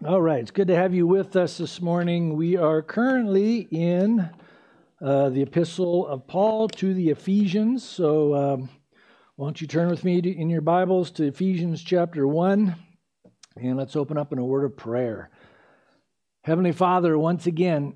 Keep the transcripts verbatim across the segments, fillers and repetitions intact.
All right, it's good to have you with us this morning. We are currently in uh, the epistle of Paul to the Ephesians. So um, why don't you turn with me to, in your Bibles to Ephesians chapter one, and let's open up in a word of prayer. Heavenly Father, once again,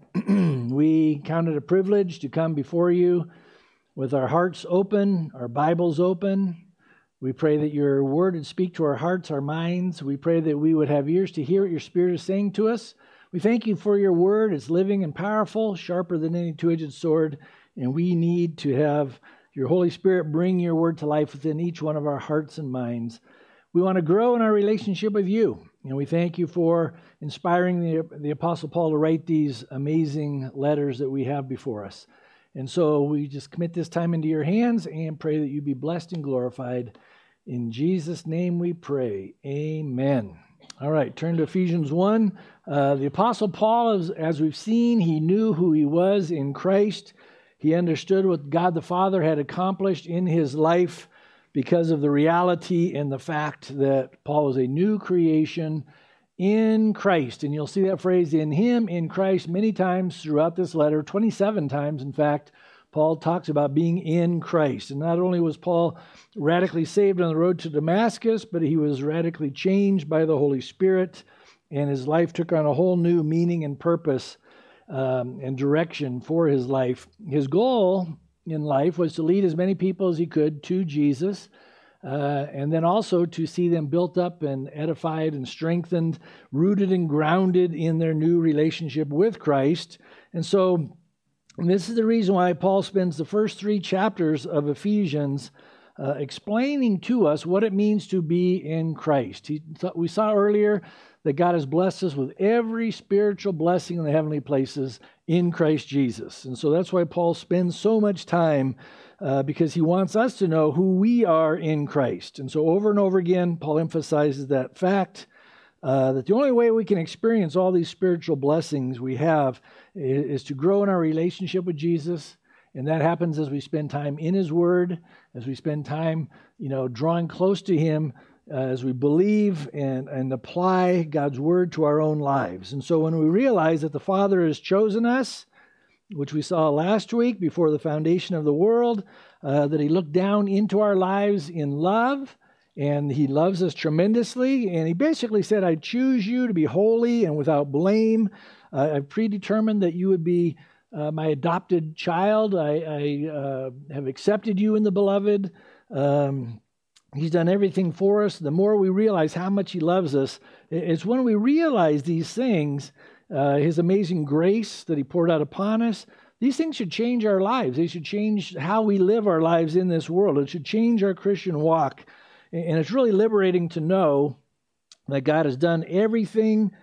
we count it a privilege to come before you with our hearts open, our Bibles open. We pray that your word would speak to our hearts, our minds. We pray that we would have ears to hear what your Spirit is saying to us. We thank you for your word. It's living and powerful, sharper than any two-edged sword, and we need to have your Holy Spirit bring your word to life within each one of our hearts and minds. We want to grow in our relationship with you, and we thank you for inspiring the, the Apostle Paul to write these amazing letters that we have before us. And so we just commit this time into your hands and pray that you be blessed and glorified. In Jesus' name we pray. Amen. All right, turn to Ephesians one. Uh, the Apostle Paul, as, as we've seen, he knew who he was in Christ. He understood what God the Father had accomplished in his life because of the reality and the fact that Paul was a new creation in Christ. And you'll see that phrase, in him, in Christ, many times throughout this letter, twenty-seven times, in fact. Paul talks about being in Christ. And not only was Paul radically saved on the road to Damascus, but he was radically changed by the Holy Spirit, and his life took on a whole new meaning and purpose um, and direction for his life. His goal in life was to lead as many people as he could to Jesus, uh, and then also to see them built up and edified and strengthened, rooted and grounded in their new relationship with Christ. And so And this is the reason why Paul spends the first three chapters of Ephesians uh, explaining to us what it means to be in Christ. He th- we saw earlier that God has blessed us with every spiritual blessing in the heavenly places in Christ Jesus. And so that's why Paul spends so much time uh, because he wants us to know who we are in Christ. And so over and over again, Paul emphasizes that fact. Uh, that the only way we can experience all these spiritual blessings we have is, is to grow in our relationship with Jesus, and that happens as we spend time in His Word, as we spend time, you know, drawing close to Him, uh, as we believe and, and apply God's Word to our own lives. And so when we realize that the Father has chosen us, which we saw last week before the foundation of the world, uh, that He looked down into our lives in love, and He loves us tremendously. And He basically said, I choose you to be holy and without blame. Uh, I've predetermined that you would be uh, my adopted child. I, I uh, have accepted you in the beloved. Um, he's done everything for us. The more we realize how much He loves us, it's when we realize these things, uh, His amazing grace that He poured out upon us. These things should change our lives. They should change how we live our lives in this world. It should change our Christian walk. And it's really liberating to know that God has done everything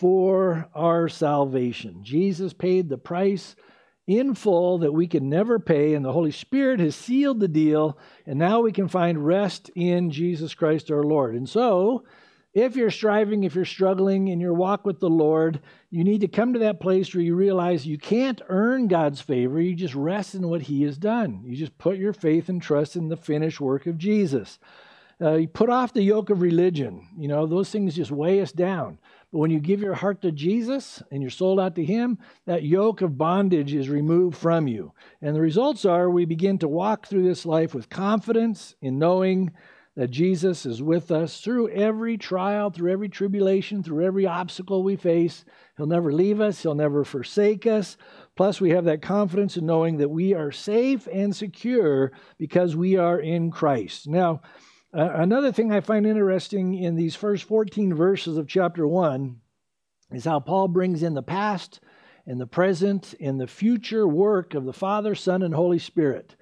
for our salvation. Jesus paid the price in full that we could never pay, and the Holy Spirit has sealed the deal, and now we can find rest in Jesus Christ our Lord. And so, if you're striving, if you're struggling in your walk with the Lord, you need to come to that place where you realize you can't earn God's favor. You just rest in what He has done. You just put your faith and trust in the finished work of Jesus. Uh, you put off the yoke of religion. You know, those things just weigh us down. But when you give your heart to Jesus and you're sold out to Him, that yoke of bondage is removed from you. And the results are we begin to walk through this life with confidence in knowing that Jesus is with us through every trial, through every tribulation, through every obstacle we face. He'll never leave us. He'll never forsake us. Plus, we have that confidence in knowing that we are safe and secure because we are in Christ. Now, Uh, another thing I find interesting in these first fourteen verses of chapter one is how Paul brings in the past and the present and the future work of the Father, Son, and Holy Spirit.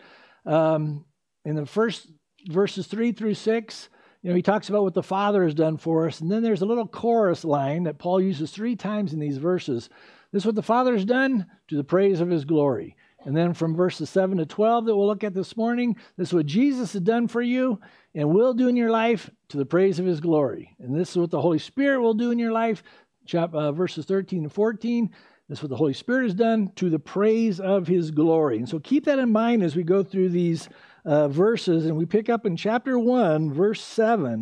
Um, in the first verses three through six, you know, he talks about what the Father has done for us, and then there's a little chorus line that Paul uses three times in these verses. This is what the Father has done to the praise of His glory. And then from verses seven to twelve that we'll look at this morning, this is what Jesus has done for you and will do in your life to the praise of His glory. And this is what the Holy Spirit will do in your life, chap- uh, verses thirteen and fourteen. This is what the Holy Spirit has done to the praise of His glory. And so keep that in mind as we go through these uh, verses. And we pick up in chapter one, verse seven.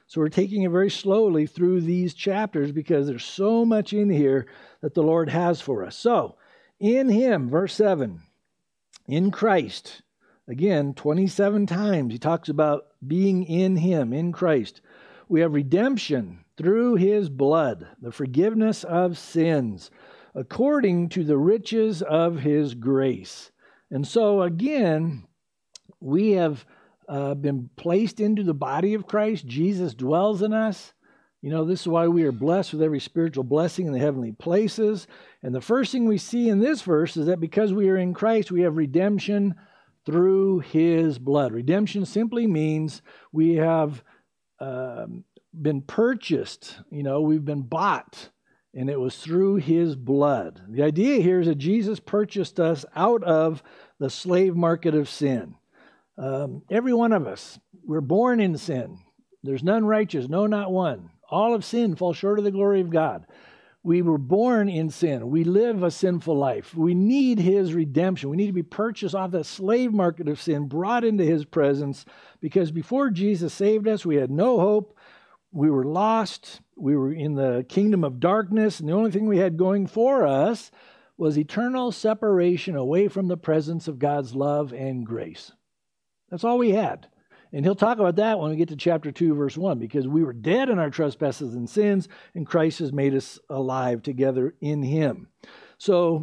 So we're taking it very slowly through these chapters because there's so much in here that the Lord has for us. So, in Him, verse seven, in Christ, again, twenty-seven times he talks about being in Him, in Christ. We have redemption through His blood, the forgiveness of sins, according to the riches of His grace. And so, again, we have uh, been placed into the body of Christ. Jesus dwells in us. You know, this is why we are blessed with every spiritual blessing in the heavenly places. And the first thing we see in this verse is that because we are in Christ, we have redemption through His blood. Redemption simply means we have um, been purchased. You know, we've been bought, and it was through His blood. The idea here is that Jesus purchased us out of the slave market of sin. Um, every one of us, we're born in sin. There's none righteous, no, not one. All of sin fall short of the glory of God. We were born in sin. We live a sinful life. We need His redemption. We need to be purchased off the slave market of sin, brought into His presence, because before Jesus saved us, we had no hope. We were lost. We were in the kingdom of darkness, and the only thing we had going for us was eternal separation away from the presence of God's love and grace. That's all we had. And he'll talk about that when we get to chapter two, verse one, because we were dead in our trespasses and sins, and Christ has made us alive together in Him. So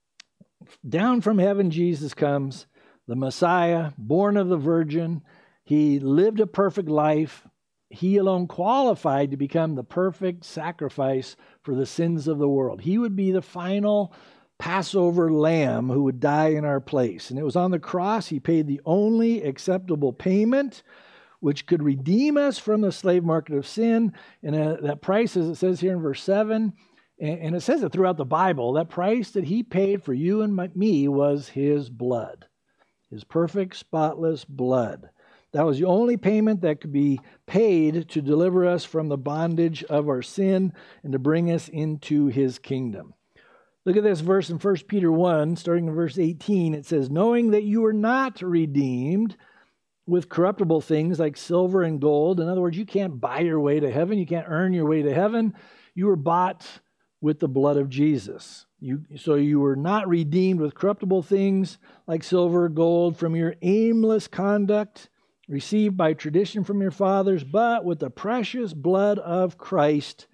down from heaven Jesus comes, the Messiah, born of the Virgin. He lived a perfect life. He alone qualified to become the perfect sacrifice for the sins of the world. He would be the final Passover lamb who would die in our place. And it was on the cross He paid the only acceptable payment which could redeem us from the slave market of sin. And uh, that price, as it says here in verse seven, and, and it says it throughout the Bible, that price that He paid for you and my, me was His blood, His perfect, spotless blood. That was the only payment that could be paid to deliver us from the bondage of our sin and to bring us into His kingdom. Look at this verse in First Peter one, starting in verse eighteen. It says, knowing that you were not redeemed with corruptible things like silver and gold. In other words, you can't buy your way to heaven. You can't earn your way to heaven. You were bought with the blood of Jesus. You, so you were not redeemed with corruptible things like silver or gold from your aimless conduct received by tradition from your fathers, but with the precious blood of Christ,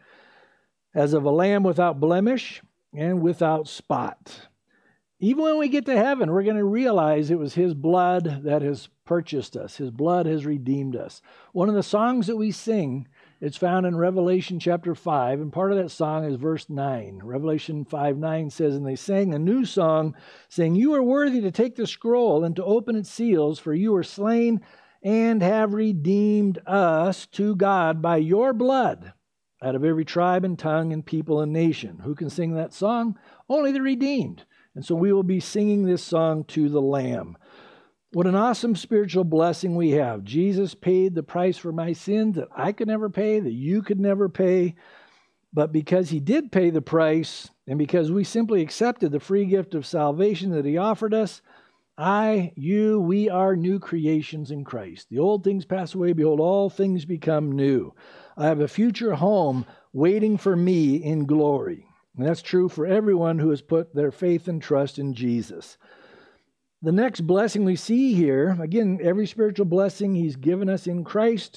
as of a lamb without blemish and without spot. Even when we get to heaven, we're going to realize it was His blood that has purchased us. His blood has redeemed us. One of the songs that we sing, it's found in Revelation chapter five, and part of that song is verse nine. Revelation five nine says, and they sang a new song, saying, you are worthy to take the scroll and to open its seals, for you were slain and have redeemed us to God by your blood, out of every tribe and tongue and people and nation. Who can sing that song? Only the redeemed. And so we will be singing this song to the Lamb. What an awesome spiritual blessing we have. Jesus paid the price for my sins that I could never pay, that you could never pay. But because He did pay the price, and because we simply accepted the free gift of salvation that He offered us, I, you, we are new creations in Christ. The old things pass away. Behold, all things become new. I have a future home waiting for me in glory. And that's true for everyone who has put their faith and trust in Jesus. The next blessing we see here, again, every spiritual blessing He's given us in Christ.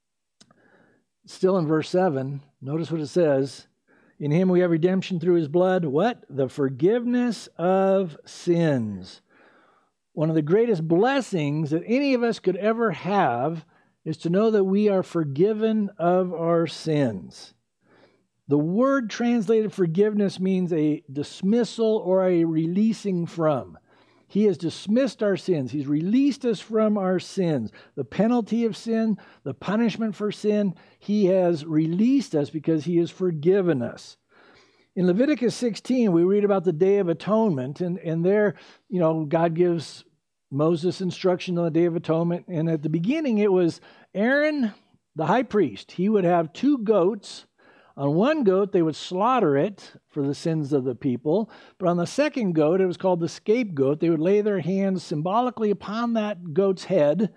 Still in verse seven, notice what it says. In Him we have redemption through His blood. What? The forgiveness of sins. One of the greatest blessings that any of us could ever have is to know that we are forgiven of our sins. The word translated forgiveness means a dismissal or a releasing from. He has dismissed our sins. He's released us from our sins. The penalty of sin, the punishment for sin, He has released us because He has forgiven us. In Leviticus sixteen, we read about the Day of Atonement, and, and there, you know, God gives Moses instruction on the Day of Atonement, and at the beginning it was Aaron, the high priest. He would have two goats. On one goat, they would slaughter it for the sins of the people, but on the second goat, it was called the scapegoat. They would lay their hands symbolically upon that goat's head,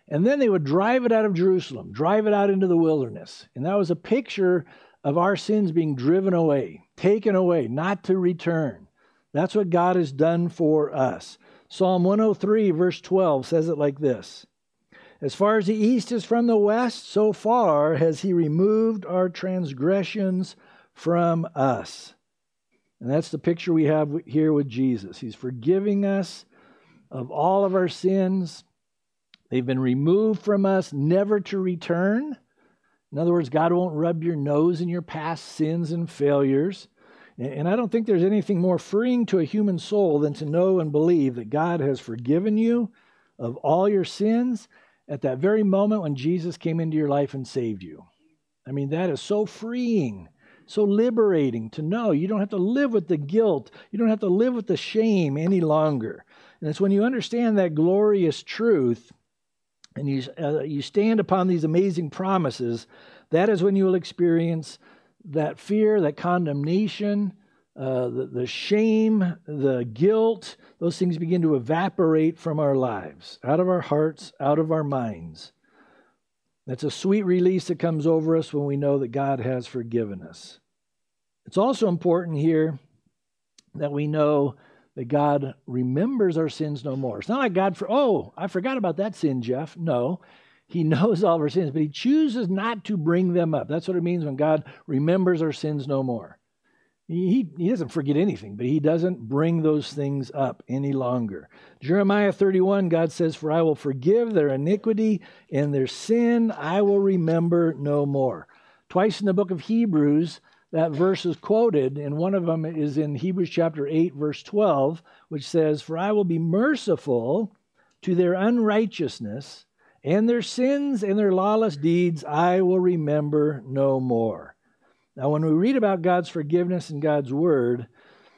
And then they would drive it out of Jerusalem, drive it out into the wilderness. And that was a picture of our sins being driven away, taken away, not to return. That's what God has done for us. Psalm one oh three, verse twelve says it like this. As far as the east is from the west, so far has he removed our transgressions from us. And that's the picture we have here with Jesus. He's forgiving us of all of our sins. They've been removed from us, never to return. In other words, God won't rub your nose in your past sins and failures. And I don't think there's anything more freeing to a human soul than to know and believe that God has forgiven you of all your sins at that very moment when Jesus came into your life and saved you. I mean, that is so freeing, so liberating to know you don't have to live with the guilt. You don't have to live with the shame any longer. And it's when you understand that glorious truth and you, uh, you stand upon these amazing promises, that is when you will experience that fear, that condemnation, uh, the, the shame, the guilt. Those things begin to evaporate from our lives, out of our hearts, out of our minds. That's a sweet release that comes over us when we know that God has forgiven us. It's also important here that we know that God remembers our sins no more. It's not like God, for oh, I forgot about that sin, Jeff. No, he knows all of our sins, but he chooses not to bring them up. That's what it means when God remembers our sins no more. He, he doesn't forget anything, but he doesn't bring those things up any longer. Jeremiah thirty-one, God says, for I will forgive their iniquity and their sin I will remember no more. Twice in the book of Hebrews, that verse is quoted, and one of them is in Hebrews chapter eight, verse twelve, which says, for I will be merciful to their unrighteousness, and their sins and their lawless deeds I will remember no more. Now, when we read about God's forgiveness in God's Word,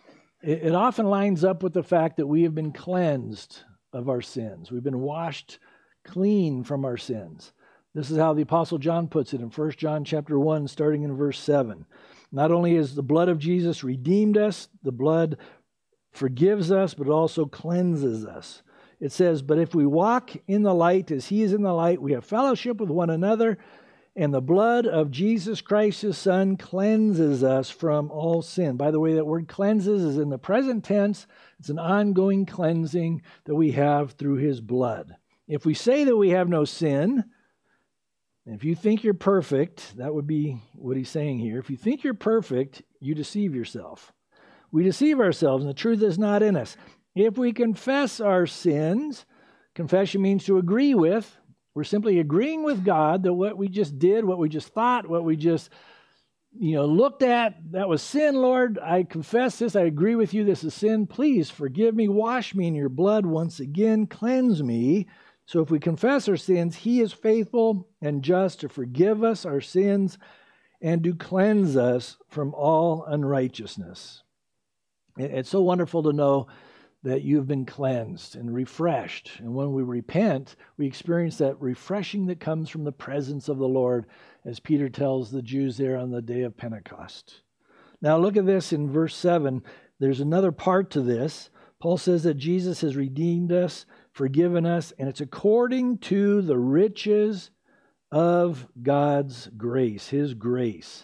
it, it often lines up with the fact that we have been cleansed of our sins. We've been washed clean from our sins. This is how the Apostle John puts it in First John chapter one, starting in verse seven. Not only has the blood of Jesus redeemed us, the blood forgives us, but it also cleanses us. It says, but if we walk in the light as he is in the light, we have fellowship with one another, and the blood of Jesus Christ, his Son, cleanses us from all sin. By the way, that word cleanses is in the present tense. It's an ongoing cleansing that we have through his blood. If we say that we have no sin, if you think you're perfect, that would be what he's saying here. If you think you're perfect, you deceive yourself. We deceive ourselves, and the truth is not in us. If we confess our sins, confession means to agree with. We're simply agreeing with God that what we just did, what we just thought, what we just, you know, looked at, that was sin, Lord. I confess this. I agree with you. This is sin. Please forgive me. Wash me in your blood once again. Cleanse me. So if we confess our sins, he is faithful and just to forgive us our sins and to cleanse us from all unrighteousness. It's so wonderful to know that you've been cleansed and refreshed. And when we repent, we experience that refreshing that comes from the presence of the Lord, as Peter tells the Jews there on the day of Pentecost. Now look at this in verse seven. There's another part to this. Paul says that Jesus has redeemed us, forgiven us, and it's according to the riches of God's grace, his grace.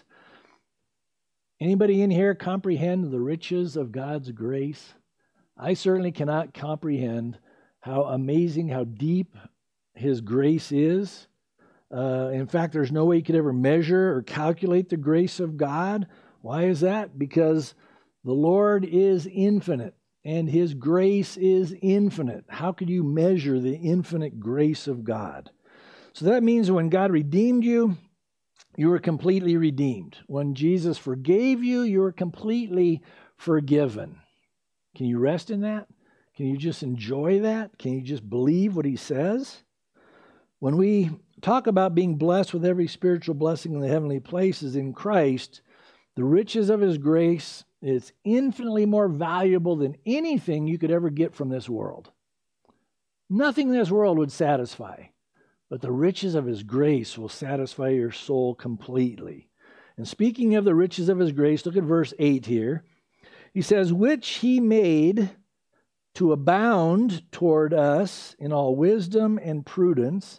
Anybody in here comprehend the riches of God's grace? I certainly cannot comprehend how amazing, how deep his grace is. Uh, in fact, there's no way you could ever measure or calculate the grace of God. Why is that? Because the Lord is infinite and his grace is infinite. How could you measure the infinite grace of God? So that means when God redeemed you, you were completely redeemed. When Jesus forgave you, you were completely forgiven. Can you rest in that? Can you just enjoy that? Can you just believe what he says? When we talk about being blessed with every spiritual blessing in the heavenly places in Christ, the riches of his grace is infinitely more valuable than anything you could ever get from this world. Nothing in this world would satisfy, but the riches of his grace will satisfy your soul completely. And speaking of the riches of his grace, look at verse eight here. He says, which he made to abound toward us in all wisdom and prudence,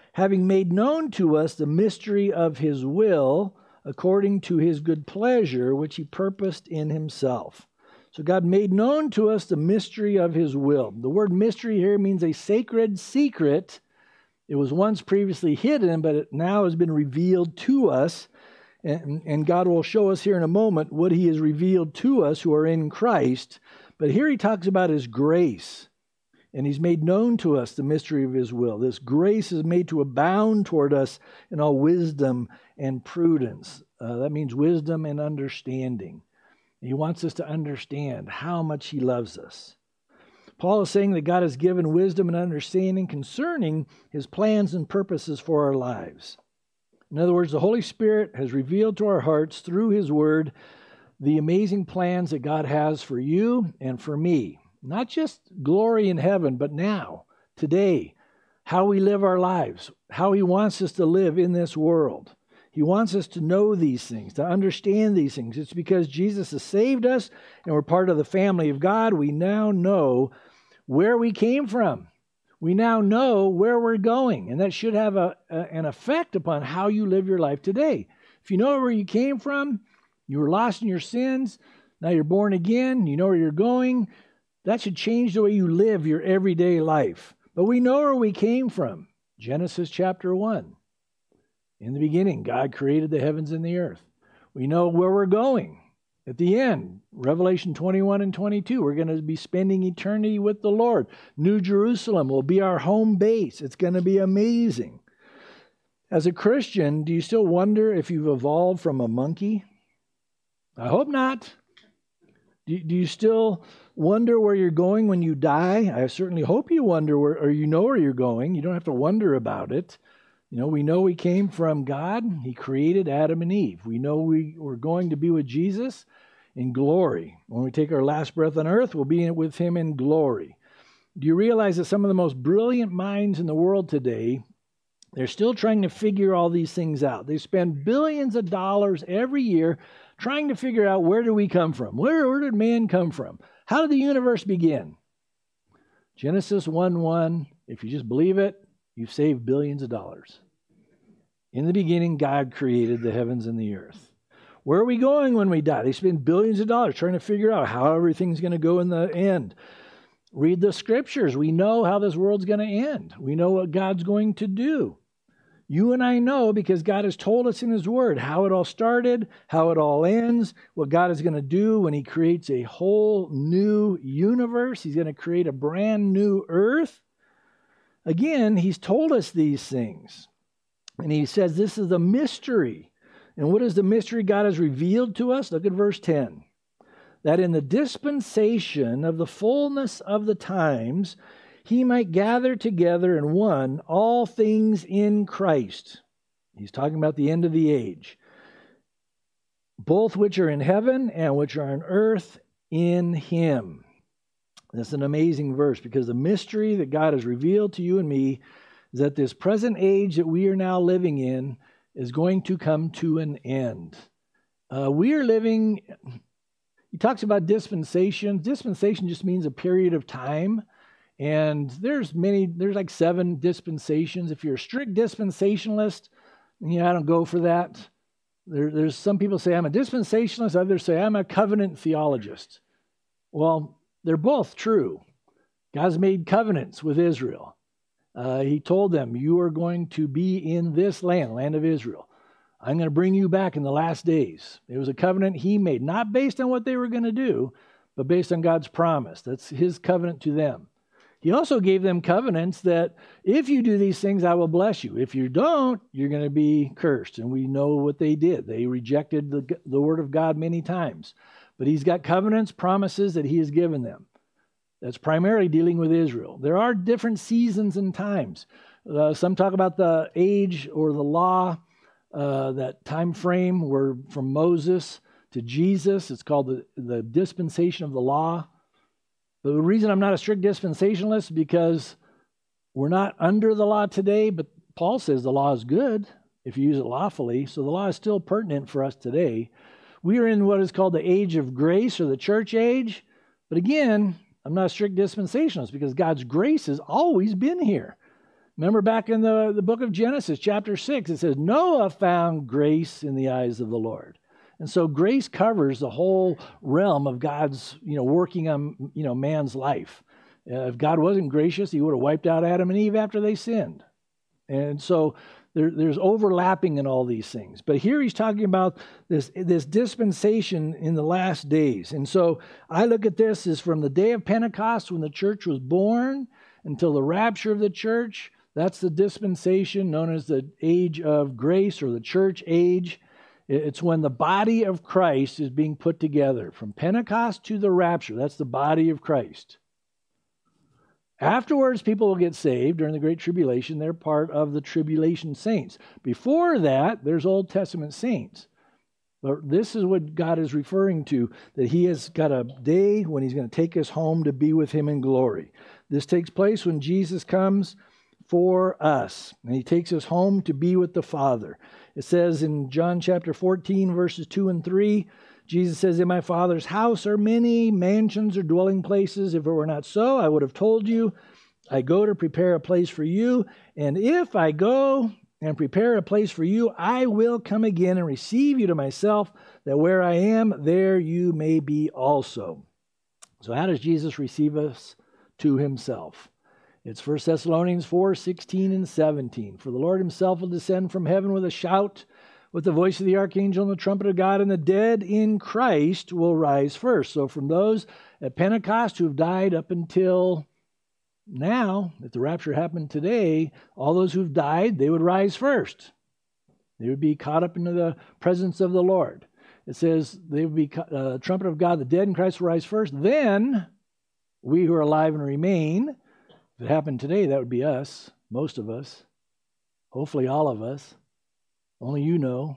having made known to us the mystery of his will, according to his good pleasure, which he purposed in himself. So God made known to us the mystery of his will. The word mystery here means a sacred secret. It was once previously hidden, but it now has been revealed to us. And, and God will show us here in a moment what he has revealed to us who are in Christ. But here he talks about his grace. And he's made known to us the mystery of his will. This grace is made to abound toward us in all wisdom and prudence. Uh, that means wisdom and understanding. He wants us to understand how much he loves us. Paul is saying that God has given wisdom and understanding concerning his plans and purposes for our lives. In other words, the Holy Spirit has revealed to our hearts through his word the amazing plans that God has for you and for me. Not just glory in heaven, but now, today, how we live our lives, how he wants us to live in this world. He wants us to know these things, to understand these things. It's because Jesus has saved us and we're part of the family of God. We now know where we came from. We now know where we're going, and that should have a, a, an effect upon how you live your life today. If you know where you came from, you were lost in your sins, now you're born again, you know where you're going, that should change the way you live your everyday life. But we know where we came from. Genesis chapter one. In the beginning, God created the heavens and the earth. We know where we're going. At the end, Revelation twenty-one and twenty-two, we're going to be spending eternity with the Lord. New Jerusalem will be our home base. It's going to be amazing. As a Christian, do you still wonder if you've evolved from a monkey? I hope not. Do, do you still wonder where you're going when you die? I certainly hope you wonder where, or you know where you're going. You don't have to wonder about it. You know, we know we came from God. He created Adam and Eve. We know we, we're going to be with Jesus in glory. When we take our last breath on earth, we'll be with him in glory. Do you realize that some of the most brilliant minds in the world today, they're still trying to figure all these things out? They spend billions of dollars every year trying to figure out, where do we come from? Where, where did man come from? How did the universe begin? Genesis one one, if you just believe it, you've saved billions of dollars. In the beginning, God created the heavens and the earth. Where are we going when we die? They spend billions of dollars trying to figure out how everything's going to go in the end. Read the scriptures. We know how this world's going to end. We know what God's going to do. You and I know, because God has told us in his word how it all started, how it all ends, what God is going to do when he creates a whole new universe. He's going to create a brand new earth. Again, he's told us these things. And he says this is the mystery. And what is the mystery God has revealed to us? Look at verse ten. That in the dispensation of the fullness of the times, he might gather together in one all things in Christ. He's talking about the end of the age. Both which are in heaven and which are on earth in him. That's an amazing verse, because the mystery that God has revealed to you and me is that this present age that we are now living in is going to come to an end. Uh, we are living, he talks about dispensation. Dispensation just means a period of time. And there's many, there's like seven dispensations. If you're a strict dispensationalist, you know, I don't go for that. There, there's some people say I'm a dispensationalist, others say I'm a covenant theologist. Well, they're both true. God's made covenants with Israel. Uh, he told them, you are going to be in this land, land of Israel. I'm going to bring you back in the last days. It was a covenant he made, not based on what they were going to do, but based on God's promise. That's his covenant to them. He also gave them covenants that if you do these things, I will bless you. If you don't, you're going to be cursed. And we know what they did. They rejected the, the word of God many times. But he's got covenants, promises that he has given them. That's primarily dealing with Israel. There are different seasons and times. Uh, some talk about the age or the law, uh, that time frame where from Moses to Jesus. It's called the, the dispensation of the law. But the reason I'm not a strict dispensationalist is because we're not under the law today, but Paul says the law is good if you use it lawfully. So the law is still pertinent for us today. We are in what is called the age of grace, or the church age. But again, I'm not a strict dispensationalist because God's grace has always been here. Remember back in the, the book of Genesis, chapter six, it says, Noah found grace in the eyes of the Lord. And so grace covers the whole realm of God's, you know, working on, you know, man's life. Uh, if God wasn't gracious, he would have wiped out Adam and Eve after they sinned. And so there, there's overlapping in all these things. But here he's talking about this, this dispensation in the last days. And so I look at this as from the day of Pentecost when the church was born until the rapture of the church. That's the dispensation known as the age of grace or the church age. It's when the body of Christ is being put together. From Pentecost to the rapture, that's the body of Christ. Afterwards, people will get saved during the Great Tribulation. They're part of the tribulation saints. Before that, there's Old Testament saints. But this is what God is referring to, that he has got a day when he's going to take us home to be with him in glory. This takes place when Jesus comes for us, and he takes us home to be with the Father. It says in John chapter fourteen, verses two and three, Jesus says, in my Father's house are many mansions or dwelling places. If it were not so, I would have told you. I go to prepare a place for you. And if I go and prepare a place for you, I will come again and receive you to myself, that where I am, there you may be also. So how does Jesus receive us to himself? It's First Thessalonians four, sixteen and seventeen. For the Lord himself will descend from heaven with a shout, with the voice of the archangel and the trumpet of God, and the dead in Christ will rise first. So from those at Pentecost who have died up until now, if the rapture happened today, all those who've died, they would rise first. They would be caught up into the presence of the Lord. It says they would be uh, trumpet of God, the dead in Christ will rise first. Then we who are alive and remain, if it happened today, that would be us, most of us, hopefully all of us. Only you know.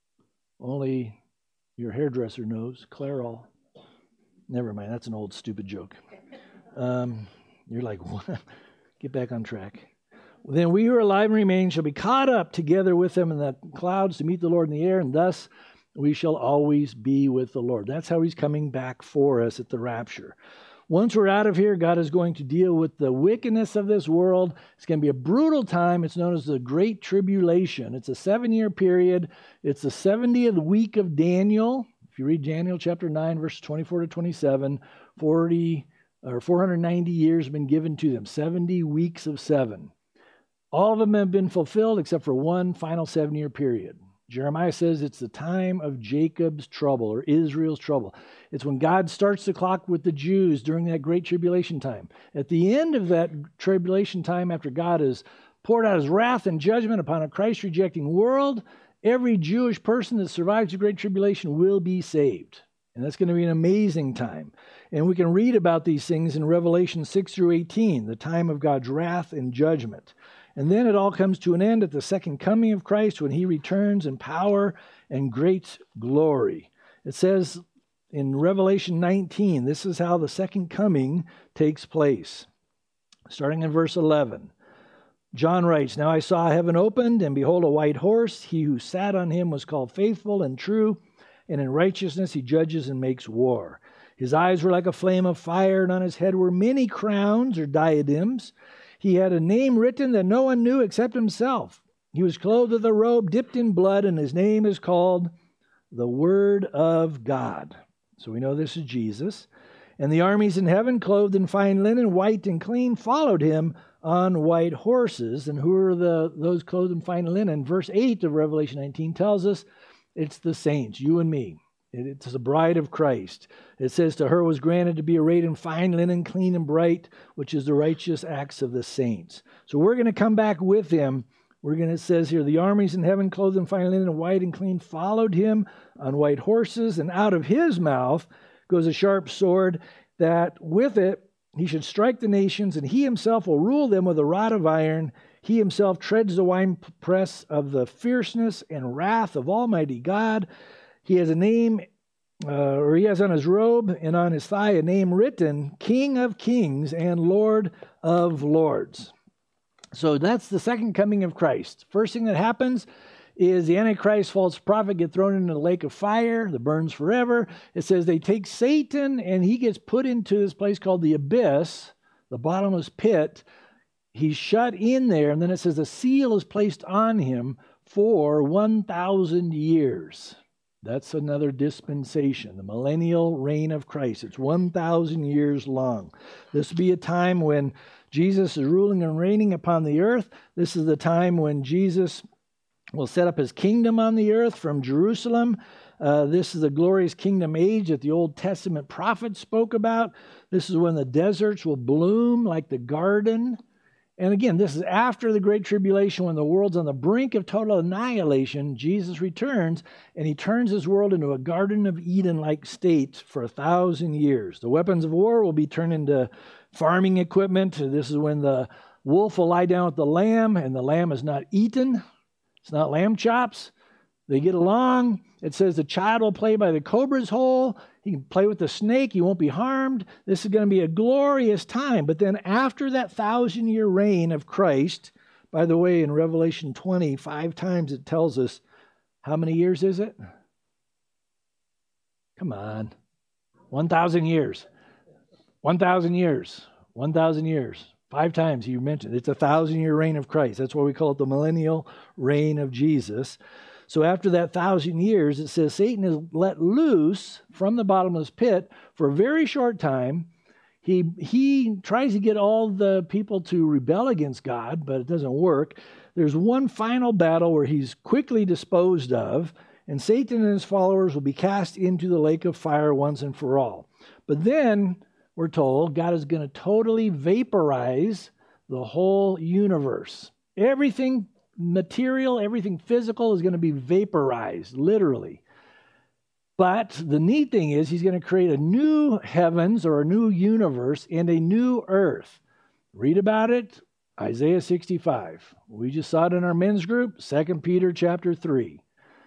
Only your hairdresser knows. Clairol. Never mind. That's an old stupid joke. Um, you're like, what? Get back on track. Then we who are alive and remain shall be caught up together with them in the clouds to meet the Lord in the air, and thus we shall always be with the Lord. That's how he's coming back for us at the rapture. Once we're out of here, God is going to deal with the wickedness of this world. It's going to be a brutal time. It's known as the Great Tribulation. It's a seven-year period. It's the seventieth week of Daniel. If you read Daniel chapter nine, verses twenty-four to twenty-seven, forty or four hundred ninety years have been given to them. seventy weeks of seven. All of them have been fulfilled except for one final seven-year period. Jeremiah says it's the time of Jacob's trouble or Israel's trouble. It's when God starts the clock with the Jews during that great tribulation time. At the end of that tribulation time, after God has poured out his wrath and judgment upon a Christ-rejecting world, every Jewish person that survives the great tribulation will be saved. And that's going to be an amazing time. And we can read about these things in Revelation six through eighteen, the time of God's wrath and judgment. And then it all comes to an end at the second coming of Christ when he returns in power and great glory. It says in Revelation nineteen, this is how the second coming takes place. Starting in verse eleven. John writes, Now I saw heaven opened, and behold a white horse. He who sat on him was called Faithful and True, and in righteousness he judges and makes war. His eyes were like a flame of fire, and on his head were many crowns or diadems. He had a name written that no one knew except himself. He was clothed with a robe dipped in blood, and his name is called the Word of God. So we know this is Jesus. And the armies in heaven, clothed in fine linen, white and clean, followed him on white horses. And who are the those clothed in fine linen? Verse eight of Revelation nineteen tells us it's the saints, you and me. It's the bride of Christ. It says, to her was granted to be arrayed in fine linen, clean and bright, which is the righteous acts of the saints. So we're going to come back with him. We're going to, it says here, the armies in heaven, clothed in fine linen, white and clean, followed him on white horses, and out of his mouth goes a sharp sword, that with it he should strike the nations, and he himself will rule them with a rod of iron. He himself treads the winepress of the fierceness and wrath of Almighty God. He has a name, uh, or he has on his robe and on his thigh a name written, King of Kings and Lord of Lords. So that's the second coming of Christ. First thing that happens is the Antichrist, false prophet, get thrown into the lake of fire that burns forever. It says they take Satan and he gets put into this place called the abyss, the bottomless pit, he's shut in there, and then it says a seal is placed on him for one thousand years. That's another dispensation, the millennial reign of Christ. It's one thousand years long. This will be a time when Jesus is ruling and reigning upon the earth. This is the time when Jesus will set up his kingdom on the earth from Jerusalem. Uh, this is the glorious kingdom age that the Old Testament prophets spoke about. This is when the deserts will bloom like the garden. And again, this is after the Great Tribulation, when the world's on the brink of total annihilation. Jesus returns, and he turns his world into a Garden of Eden-like state for a thousand years. The weapons of war will be turned into farming equipment. This is when the wolf will lie down with the lamb, and the lamb is not eaten. It's not lamb chops. They get along. It says the child will play by the cobra's hole. He can play with the snake. He won't be harmed. This is going to be a glorious time. But then after that thousand-year reign of Christ, by the way, in Revelation twenty, five times it tells us, how many years is it? Come on. one thousand years. one thousand years. one thousand years. Five times you mentioned. It's a thousand-year reign of Christ. That's why we call it the millennial reign of Jesus. So after that thousand years, it says Satan is let loose from the bottomless pit for a very short time. He he tries to get all the people to rebel against God, but it doesn't work. There's one final battle where he's quickly disposed of, and Satan and his followers will be cast into the lake of fire once and for all. But then, we're told, God is going to totally vaporize the whole universe. Everything material, everything physical is going to be vaporized, literally. But the neat thing is he's going to create a new heavens or a new universe and a new earth. Read about it, Isaiah sixty-five. We just saw it in our men's group, Second Peter chapter three.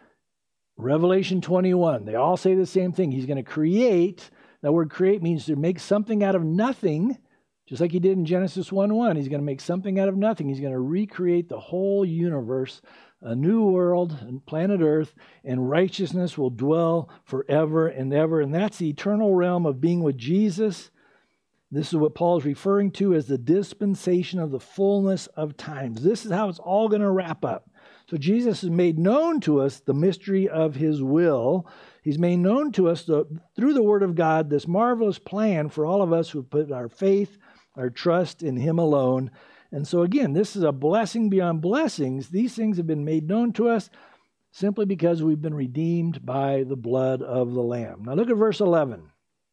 Revelation twenty-one. They all say the same thing. He's going to create. That word create means to make something out of nothing. Just like he did in Genesis one one, he's going to make something out of nothing. He's going to recreate the whole universe, a new world, planet Earth, and righteousness will dwell forever and ever. And that's the eternal realm of being with Jesus. This is what Paul is referring to as the dispensation of the fullness of times. This is how it's all going to wrap up. So Jesus has made known to us the mystery of his will. He's made known to us the, through the Word of God this marvelous plan for all of us who put our faith, our trust in him alone. And so again, this is a blessing beyond blessings. These things have been made known to us simply because we've been redeemed by the blood of the Lamb. Now look at verse eleven.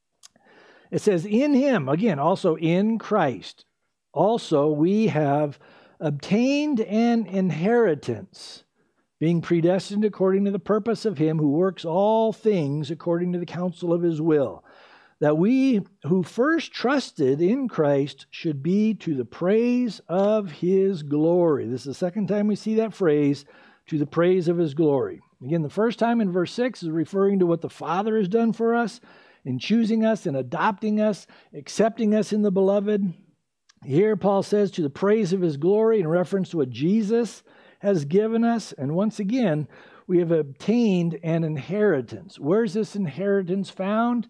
It says, in him, again, also in Christ, also we have obtained an inheritance, being predestined according to the purpose of him who works all things according to the counsel of his will, that we who first trusted in Christ should be to the praise of his glory. This is the second time we see that phrase, to the praise of his glory. Again, the first time in verse six is referring to what the Father has done for us in choosing us and adopting us, accepting us in the beloved. Here Paul says to the praise of his glory in reference to what Jesus has given us. And once again, we have obtained an inheritance. Where's this inheritance found?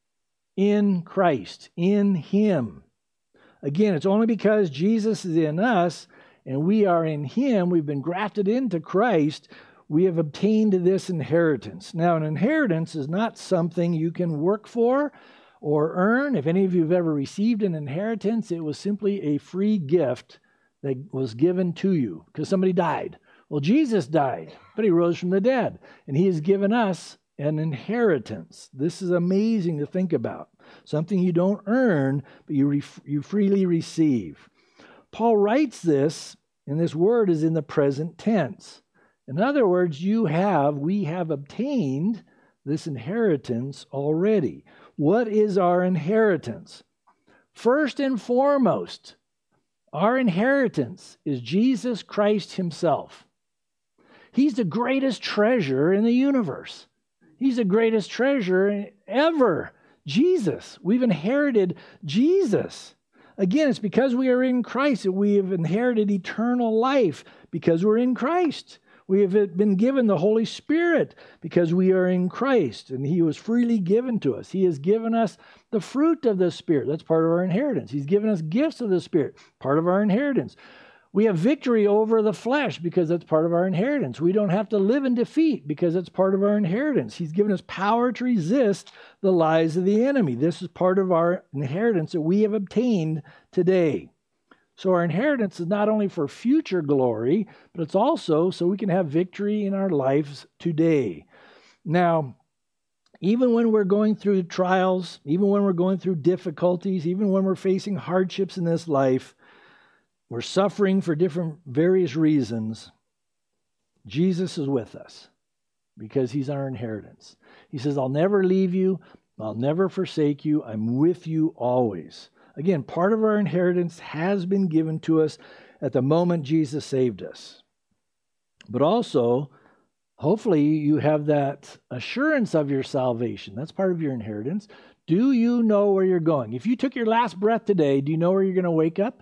In Christ, in him. Again, it's only because Jesus is in us and we are in him, we've been grafted into Christ, we have obtained this inheritance. Now, an inheritance is not something you can work for or earn. If any of you have ever received an inheritance, it was simply a free gift that was given to you because somebody died. Well, Jesus died, but he rose from the dead, and he has given us an inheritance. This is amazing to think about. Something you don't earn, but you re- you freely receive. Paul writes this, and this word is in the present tense. In other words, you have, we have obtained this inheritance already. What is our inheritance? First and foremost, our inheritance is Jesus Christ himself. He's the greatest treasure in the universe. He's the greatest treasure ever. Jesus. We've inherited Jesus. Again, it's because we are in Christ that we have inherited eternal life because we're in Christ. We have been given the Holy Spirit because we are in Christ, and He was freely given to us. He has given us the fruit of the Spirit. That's part of our inheritance. He's given us gifts of the Spirit, part of our inheritance. We have victory over the flesh because that's part of our inheritance. We don't have to live in defeat because it's part of our inheritance. He's given us power to resist the lies of the enemy. This is part of our inheritance that we have obtained today. So our inheritance is not only for future glory, but it's also so we can have victory in our lives today. Now, even when we're going through trials, even when we're going through difficulties, even when we're facing hardships in this life, we're suffering for different various reasons, Jesus is with us because He's our inheritance. He says, I'll never leave you. I'll never forsake you. I'm with you always. Again, part of our inheritance has been given to us at the moment Jesus saved us. But also, hopefully you have that assurance of your salvation. That's part of your inheritance. Do you know where you're going? If you took your last breath today, do you know where you're going to wake up?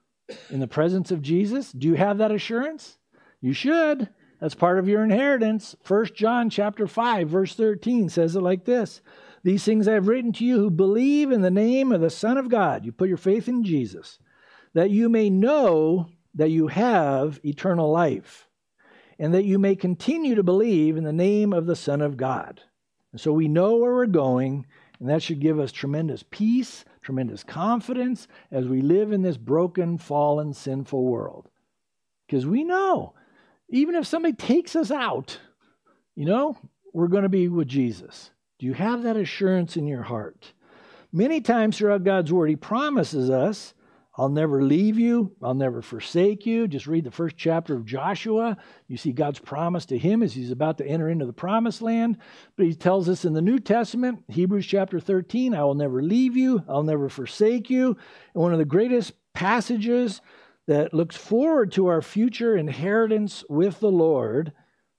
In the presence of Jesus? Do you have that assurance? You should. That's part of your inheritance. First John chapter five, verse thirteen says it like this. These things I have written to you who believe in the name of the Son of God. You put your faith in Jesus, that you may know that you have eternal life, and that you may continue to believe in the name of the Son of God. And so we know where we're going, and that should give us tremendous peace, tremendous confidence as we live in this broken, fallen, sinful world. Because we know, even if somebody takes us out, you know, we're going to be with Jesus. Do you have that assurance in your heart? Many times throughout God's Word, He promises us, I'll never leave you, I'll never forsake you. Just read the first chapter of Joshua. You see God's promise to him as he's about to enter into the promised land. But He tells us in the New Testament, Hebrews chapter thirteen, I will never leave you, I'll never forsake you. And one of the greatest passages that looks forward to our future inheritance with the Lord,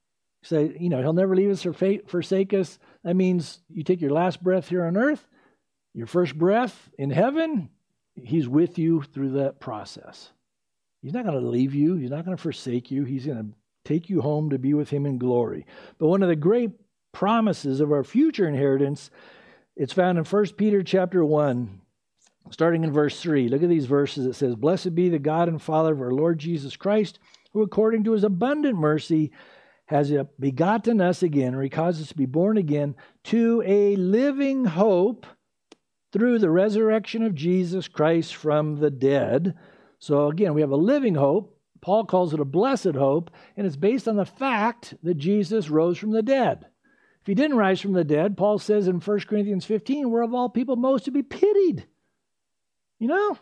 say, you know, He'll never leave us or forsake us. That means you take your last breath here on earth, your first breath in heaven, He's with you through that process. He's not going to leave you. He's not going to forsake you. He's going to take you home to be with Him in glory. But one of the great promises of our future inheritance, it's found in First Peter chapter one, starting in verse three. Look at these verses. It says, Blessed be the God and Father of our Lord Jesus Christ, who according to His abundant mercy has begotten us again, or He caused us to be born again, to a living hope through the resurrection of Jesus Christ from the dead. So again, we have a living hope. Paul calls it a blessed hope, and it's based on the fact that Jesus rose from the dead. If He didn't rise from the dead, Paul says in First Corinthians fifteen, we're of all people most to be pitied. You know,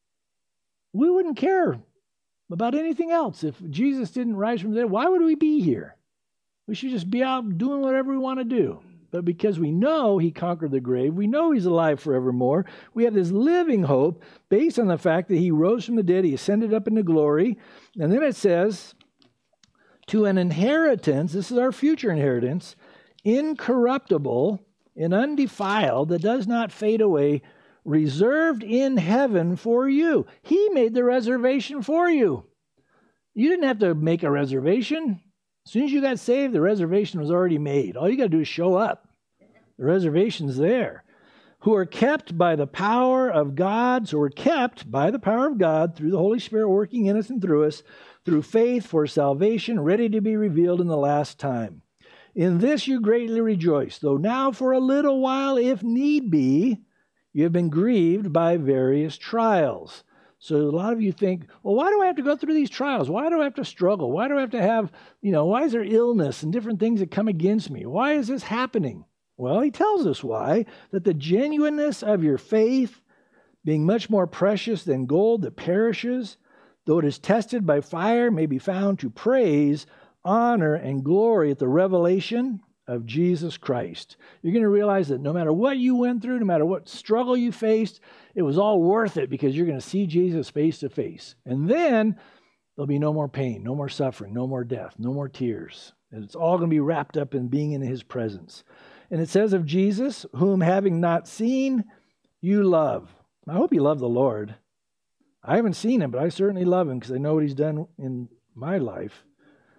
we wouldn't care about anything else. If Jesus didn't rise from the dead, why would we be here? We should just be out doing whatever we want to do. But because we know He conquered the grave, we know He's alive forevermore, we have this living hope based on the fact that He rose from the dead, He ascended up into glory. And then it says, to an inheritance, this is our future inheritance, incorruptible and undefiled, that does not fade away, reserved in heaven for you. He made the reservation for you. You didn't have to make a reservation. As soon as you got saved, the reservation was already made. All you got to do is show up. The reservation's there. Who are kept by the power of God. So we're kept by the power of God through the Holy Spirit working in us and through us, through faith for salvation, ready to be revealed in the last time. In this you greatly rejoice, though now for a little while, if need be, you have been grieved by various trials. So a lot of you think, well, why do I have to go through these trials? Why do I have to struggle? Why do I have to have, you know, why is there illness and different things that come against me? Why is this happening? Well, He tells us why, that the genuineness of your faith, being much more precious than gold that perishes, though it is tested by fire, may be found to praise, honor, and glory at the revelation of Jesus Christ. You're going to realize that no matter what you went through, no matter what struggle you faced, it was all worth it because you're going to see Jesus face to face. And then there'll be no more pain, no more suffering, no more death, no more tears. And it's all going to be wrapped up in being in His presence. And it says of Jesus, whom having not seen, you love. I hope you love the Lord. I haven't seen Him, but I certainly love Him because I know what He's done in my life.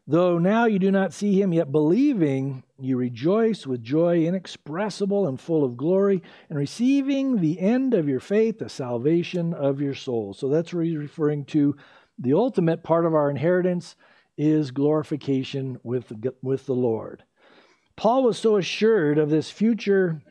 Though now you do not see him, yet believing, you rejoice with joy inexpressible and full of glory, and receiving the end of your faith, the salvation of your soul. So that's what he's referring to. The ultimate part of our inheritance is glorification with, with the Lord. Paul was so assured of this future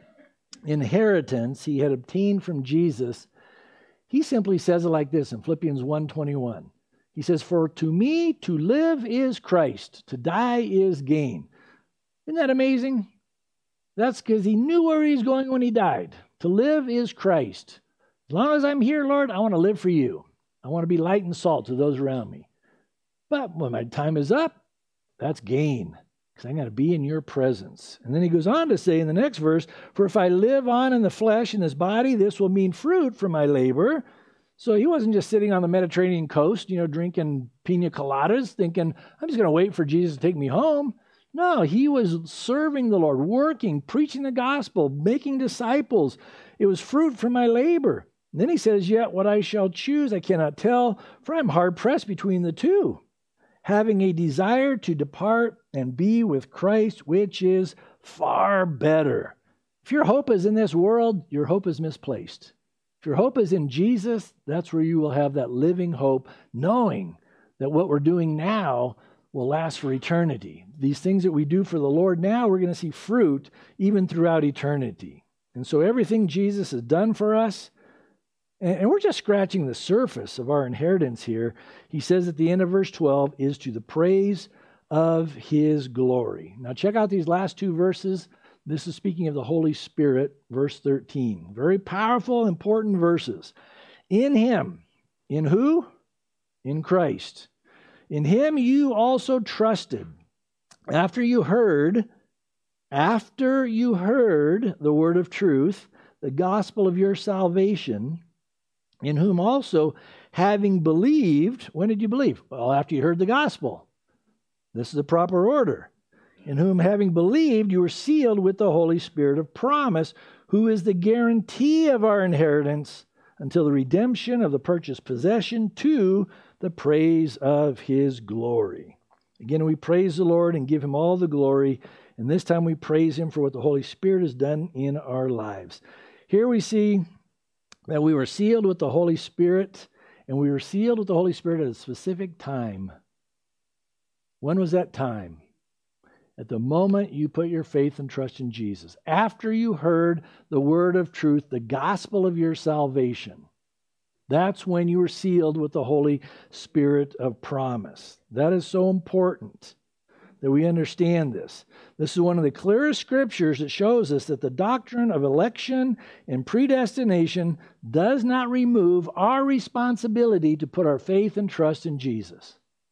inheritance he had obtained from Jesus, he simply says it like this in Philippians one twenty-one. He says, "For to me to live is Christ, to die is gain." Isn't that amazing? That's because he knew where he was going when he died. To live is Christ. As long as I'm here, Lord, I want to live for you. I want to be light and salt to those around me. But when my time is up, that's gain, because I'm going to be in your presence. And then he goes on to say in the next verse, "For if I live on in the flesh, in this body, this will mean fruit for my labor." So he wasn't just sitting on the Mediterranean coast, you know, drinking pina coladas, thinking, I'm just going to wait for Jesus to take me home. No, he was serving the Lord, working, preaching the gospel, making disciples. It was fruit for my labor. And then he says, "Yet what I shall choose I cannot tell, for I'm hard-pressed between the two, having a desire to depart and be with Christ, which is far better." If your hope is in this world, your hope is misplaced. If your hope is in Jesus, that's where you will have that living hope, knowing that what we're doing now will last for eternity. These things that we do for the Lord now, we're going to see fruit even throughout eternity. And so everything Jesus has done for us, and we're just scratching the surface of our inheritance here. He says at the end of verse twelve, is to the praise of his glory. Now check out these last two verses. This is speaking of the Holy Spirit, verse thirteen. Very powerful, important verses. In him, in who? In Christ. In him you also trusted. After you heard, after you heard the word of truth, the gospel of your salvation, in whom also, having believed, when did you believe? Well, after you heard the gospel. This is the proper order. In whom, having believed, you were sealed with the Holy Spirit of promise, who is the guarantee of our inheritance until the redemption of the purchased possession to the praise of his glory. Again, we praise the Lord and give him all the glory, and this time we praise him for what the Holy Spirit has done in our lives. Here we see that we were sealed with the Holy Spirit, and we were sealed with the Holy Spirit at a specific time. When was that time? At the moment you put your faith and trust in Jesus. After you heard the word of truth, the gospel of your salvation. That's when you were sealed with the Holy Spirit of promise. That is so important that we understand this. This is one of the clearest scriptures that shows us that the doctrine of election and predestination does not remove our responsibility to put our faith and trust in Jesus.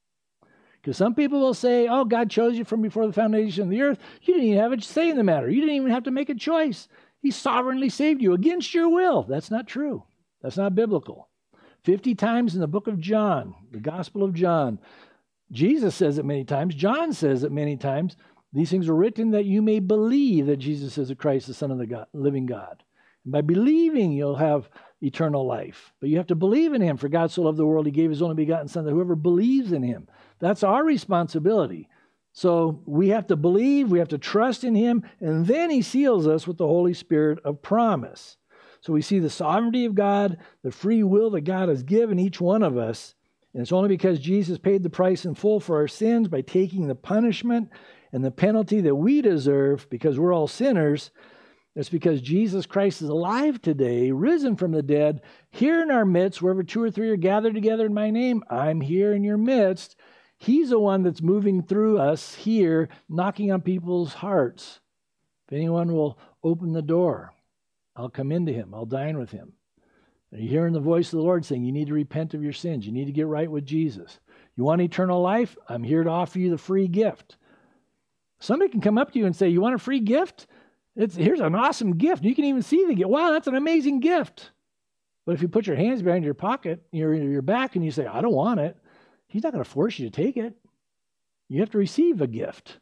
Because some people will say, oh, God chose you from before the foundation of the earth. You didn't even have a say in the matter. You didn't even have to make a choice. He sovereignly saved you against your will. That's not true. That's not biblical. Fifty times in the book of John, the Gospel of John, Jesus says it many times. John says it many times. These things are written that you may believe that Jesus is the Christ, the Son of the God, living God. And by believing, you'll have eternal life. But you have to believe in him. For God so loved the world, he gave his only begotten Son, that whoever believes in him. That's our responsibility. So we have to believe, we have to trust in him, and then he seals us with the Holy Spirit of promise. So we see the sovereignty of God, the free will that God has given each one of us. And it's only because Jesus paid the price in full for our sins by taking the punishment and the penalty that we deserve because we're all sinners. It's because Jesus Christ is alive today, risen from the dead, here in our midst, wherever two or three are gathered together in my name, I'm here in your midst. He's the one that's moving through us here, knocking on people's hearts. If anyone will open the door, I'll come into him. I'll dine with him. Are you hearing the voice of the Lord saying you need to repent of your sins? You need to get right with Jesus. You want eternal life? I'm here to offer you the free gift. Somebody can come up to you and say, you want a free gift? It's, here's an awesome gift. You can even see the gift. Wow, that's an amazing gift. But if you put your hands behind your pocket, your, your back, and you say, I don't want it, he's not going to force you to take it. You have to receive a gift.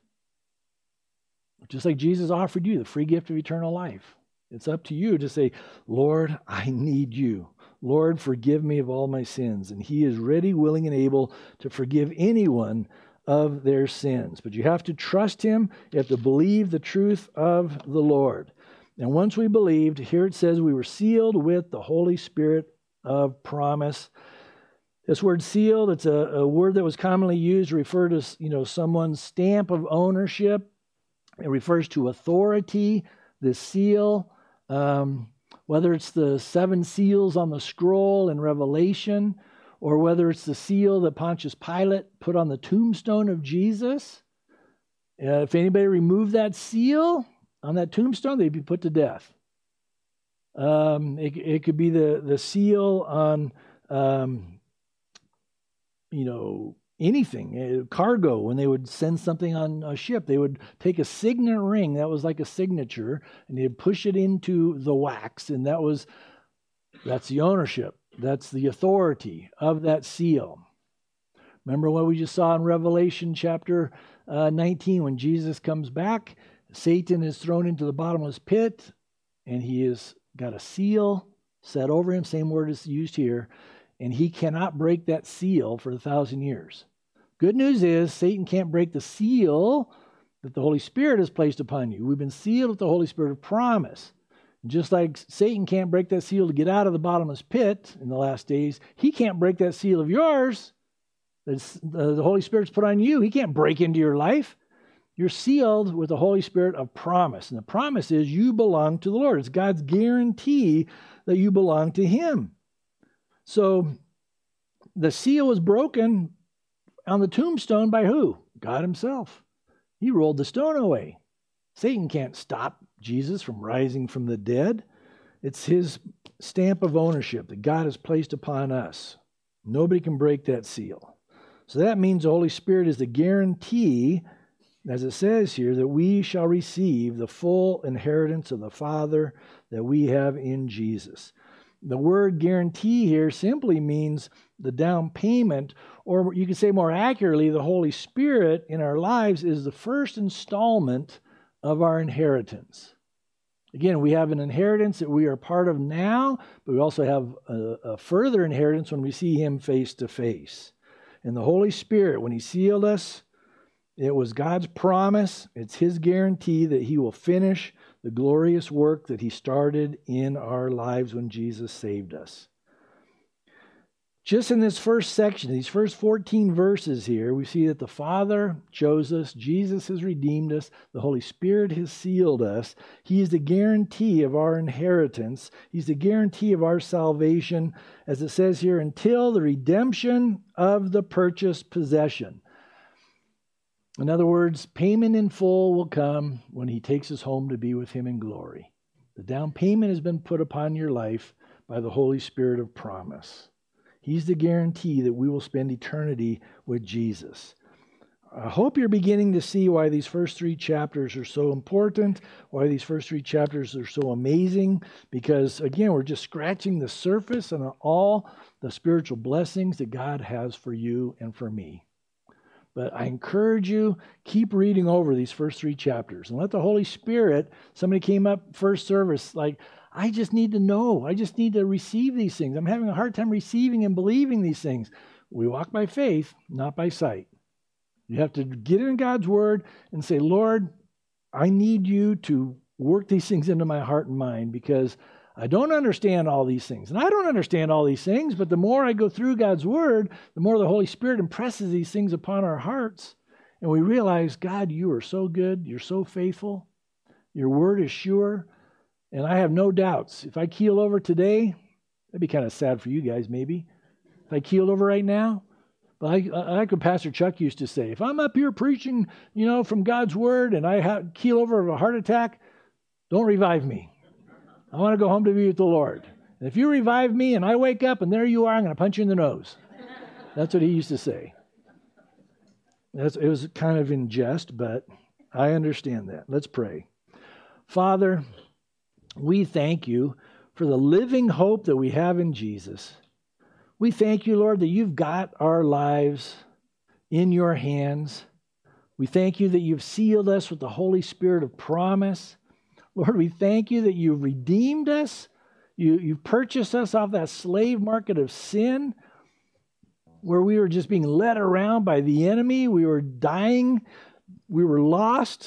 Just like Jesus offered you the free gift of eternal life. It's up to you to say, Lord, I need you. Lord, forgive me of all my sins. And he is ready, willing, and able to forgive anyone of their sins. But you have to trust him. You have to believe the truth of the Lord. And once we believed, here it says we were sealed with the Holy Spirit of promise. This word sealed, it's a, a word that was commonly used to refer to, you know, someone's stamp of ownership. It refers to authority, the seal, um, whether it's the seven seals on the scroll in Revelation, or whether it's the seal that Pontius Pilate put on the tombstone of Jesus. Uh, if anybody removed that seal on that tombstone, they'd be put to death. Um, it, it could be the, the seal on, um, you know, anything, uh, cargo. When they would send something on a ship, they would take a signet ring that was like a signature, and they'd push it into the wax, and that was that's the ownership. That's the authority of that seal. Remember what we just saw in Revelation chapter uh, nineteen, when Jesus comes back, Satan is thrown into the bottomless pit, and he has got a seal set over him. Same word is used here. And he cannot break that seal for a thousand years. Good news is Satan can't break the seal that the Holy Spirit has placed upon you. We've been sealed with the Holy Spirit of promise. Just like Satan can't break that seal to get out of the bottomless pit in the last days, he can't break that seal of yours that the Holy Spirit's put on you. He can't break into your life. You're sealed with the Holy Spirit of promise. And the promise is you belong to the Lord. It's God's guarantee that you belong to him. So the seal was broken on the tombstone by who? God himself. He rolled the stone away. Satan can't stop Jesus from rising from the dead. It's his stamp of ownership that God has placed upon us. Nobody can break that seal. So that means the Holy Spirit is the guarantee, as it says here, that we shall receive the full inheritance of the Father that we have in Jesus. The word guarantee here simply means the down payment, or you could say more accurately, the Holy Spirit in our lives is the first installment of our inheritance. Again, we have an inheritance that we are part of now, but we also have a, a further inheritance when we see him face to face. And the Holy Spirit, when he sealed us, it was God's promise. It's his guarantee that he will finish the glorious work that he started in our lives when Jesus saved us. Just in this first section, these first fourteen verses here, we see that the Father chose us, Jesus has redeemed us, the Holy Spirit has sealed us. He is the guarantee of our inheritance. He's the guarantee of our salvation, as it says here, until the redemption of the purchased possession. In other words, payment in full will come when he takes us home to be with him in glory. The down payment has been put upon your life by the Holy Spirit of promise. He's the guarantee that we will spend eternity with Jesus. I hope you're beginning to see why these first three chapters are so important, why these first three chapters are so amazing, because, again, we're just scratching the surface on all the spiritual blessings that God has for you and for me. But I encourage you, keep reading over these first three chapters and let the Holy Spirit, somebody came up first service like, I just need to know. I just need to receive these things. I'm having a hard time receiving and believing these things. We walk by faith, not by sight. You have to get in God's word and say, Lord, I need you to work these things into my heart and mind because I don't understand all these things. And I don't understand all these things, but the more I go through God's word, the more the Holy Spirit impresses these things upon our hearts. And we realize, God, you are so good. You're so faithful. Your word is sure. And I have no doubts. If I keel over today, that'd be kind of sad for you guys maybe. If I keeled over right now, but I, I like what Pastor Chuck used to say. If I'm up here preaching, you know, from God's word and I have, keel over of a heart attack, don't revive me. I want to go home to be with the Lord. And if you revive me and I wake up and there you are, I'm going to punch you in the nose. That's what he used to say. That's, it was kind of in jest, but I understand that. Let's pray. Father, we thank you for the living hope that we have in Jesus. We thank you, Lord, that you've got our lives in your hands. We thank you that you've sealed us with the Holy Spirit of promise. Lord, we thank you that you've redeemed us. You, you've purchased us off that slave market of sin. where we were just being led around by the enemy. We were dying. We were lost.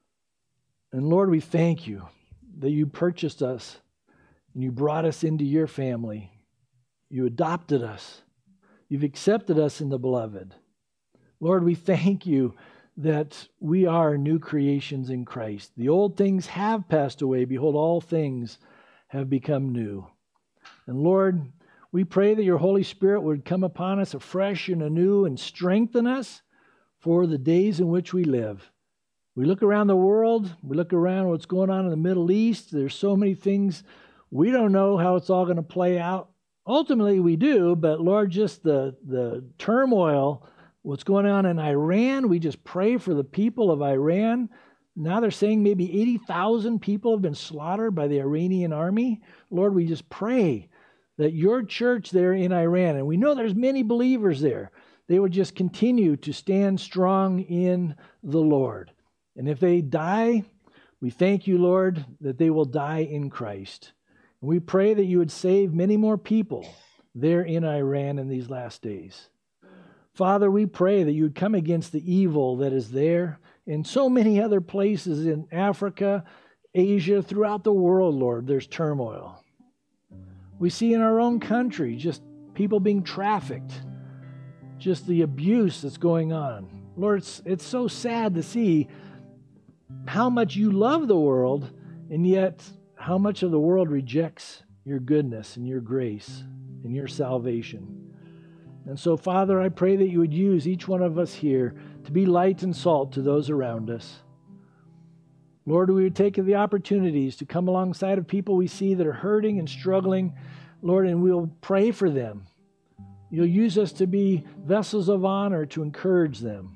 And Lord, we thank you that you purchased us and you brought us into your family. You adopted us. You've accepted us in the beloved. Lord, we thank you that we are new creations in Christ. The old things have passed away. Behold, all things have become new. And Lord, we pray that your Holy Spirit would come upon us afresh and anew and strengthen us for the days in which we live. We look around the world, we look around what's going on in the Middle East. There's so many things. We don't know how it's all going to play out. Ultimately, we do, but Lord, just the, the turmoil, what's going on in Iran, we just pray for the people of Iran. Now they're saying maybe eighty thousand people have been slaughtered by the Iranian army. Lord, we just pray that your church there in Iran, and we know there's many believers there, they would just continue to stand strong in the Lord. And if they die, we thank you, Lord, that they will die in Christ. And we pray that you would save many more people there in Iran in these last days. Father, we pray that you would come against the evil that is there in so many other places in Africa, Asia, throughout the world, Lord, there's turmoil. We see in our own country just people being trafficked, just the abuse that's going on. Lord, it's, it's so sad to see how much you love the world, and yet how much of the world rejects your goodness and your grace and your salvation. And so, Father, I pray that you would use each one of us here to be light and salt to those around us. Lord, we would take the opportunities to come alongside of people we see that are hurting and struggling, Lord, and we'll pray for them. You'll use us to be vessels of honor to encourage them.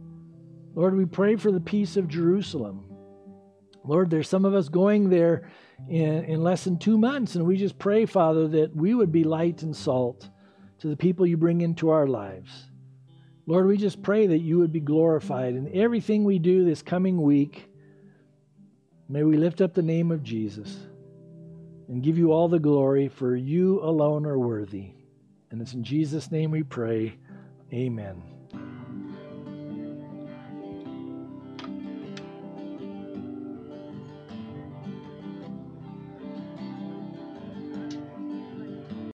Lord, we pray for the peace of Jerusalem. Lord, there's some of us going there in, in less than two months, and we just pray, Father, that we would be light and salt to the people you bring into our lives. Lord, we just pray that you would be glorified in everything we do this coming week. May we lift up the name of Jesus and give you all the glory, for you alone are worthy. And it's in Jesus' name we pray. Amen.